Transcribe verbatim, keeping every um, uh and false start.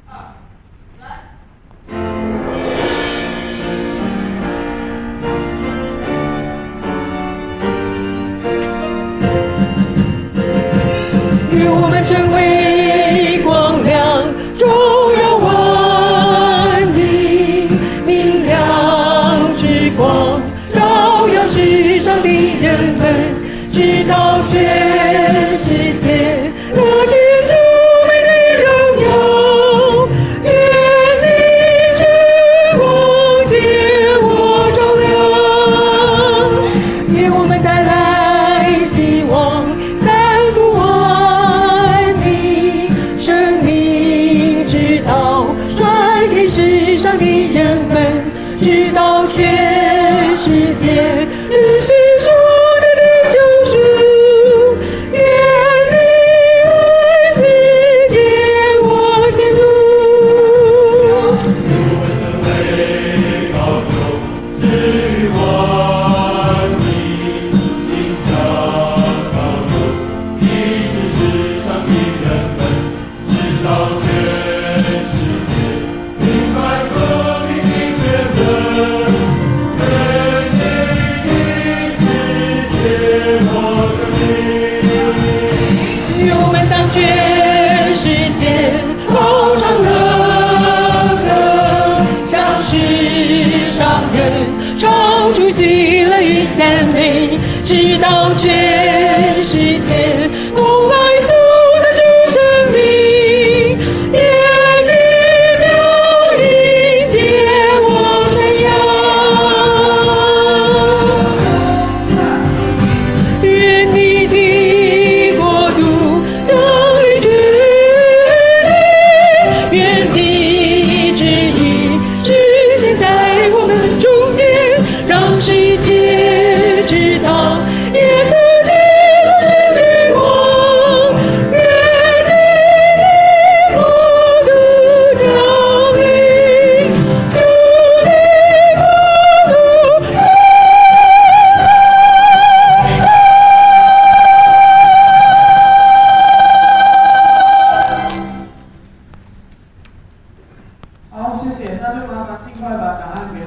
与我们成为光亮，照耀万民，明亮之光，照耀世上的人们，直到全世界可见主美的荣耀。愿你之光借我照亮，愿我们带来希望，三顾万民，生命之道传给世上的人们，直到全世界日是说的的救赎。愿你为此借我先路。 我们成为高流，治愈万民，心向高流，医治世上的人们，直到全世界明白这命的全人。愿你一直借我生命。 愿我们向全世界高唱乐歌，向世上人唱出喜乐与赞美，直到全